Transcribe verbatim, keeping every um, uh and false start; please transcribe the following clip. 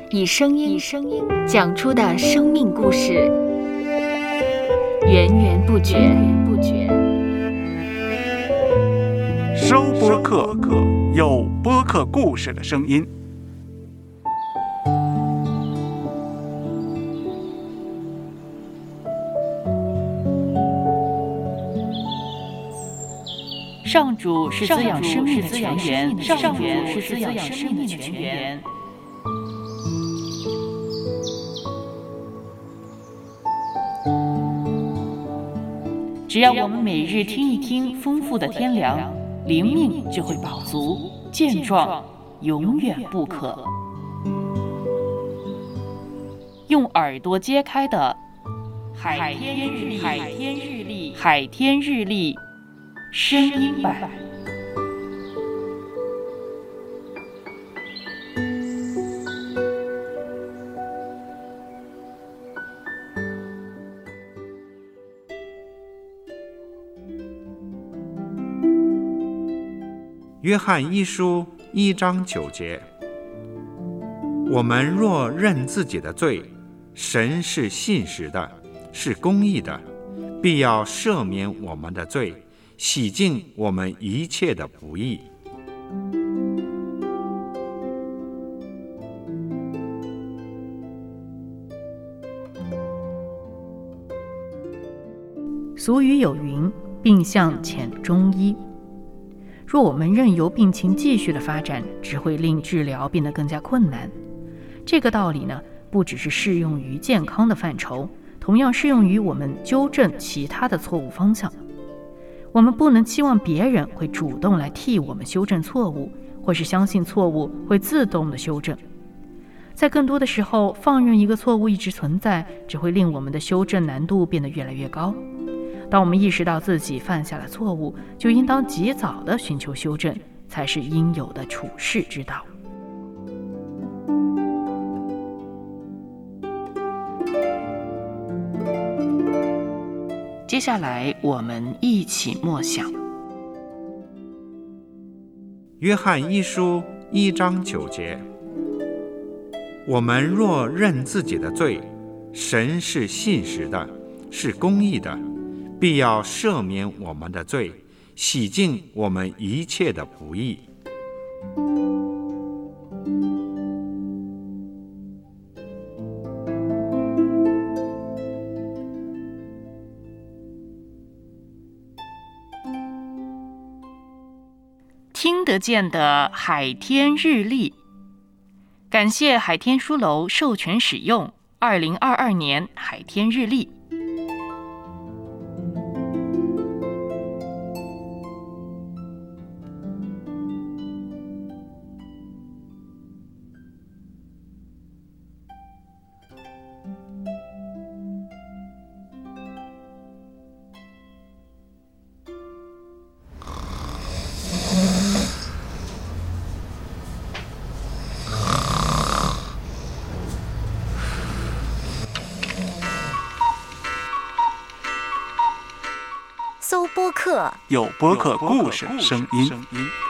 以声音讲出的生命故事，源源不绝。 收播客，有播客故事的声音。 上主是滋养生命的泉源，上主是滋养生命的泉源。只要我们每日听一听丰富的天粮，灵命就会饱足健壮，永远不渴。用耳朵揭开的海天日历，海天日历，海天日历声音版。 约翰一书一章九节，我们若认自己的罪，神是信实的，是公义的，必要赦免我们的罪，洗净我们一切的不义。 俗语有云，病向浅中医。若我们任由病情继续的发展，只会令治疗变得更加困难。这个道理呢，不只是适用于健康的范畴，同样适用于我们纠正其他的错误方向。我们不能期望别人会主动来替我们修正错误，或是相信错误会自动的修正。在更多的时候，放任一个错误一直存在，只会令我们的修正难度变得越来越高。当我们意识到自己犯下了错误，就应当及早地寻求修正，才是应有的处世之道。接下来我们一起默想约翰一书一章九节，我们若认自己的罪，神是信实的，是公义的，必要赦免我们的罪，洗净我们一切的不义。 听得见的海天日历，感谢海天书楼授权使用二零二二年海天日历。 搜播客， 有播客故事声音。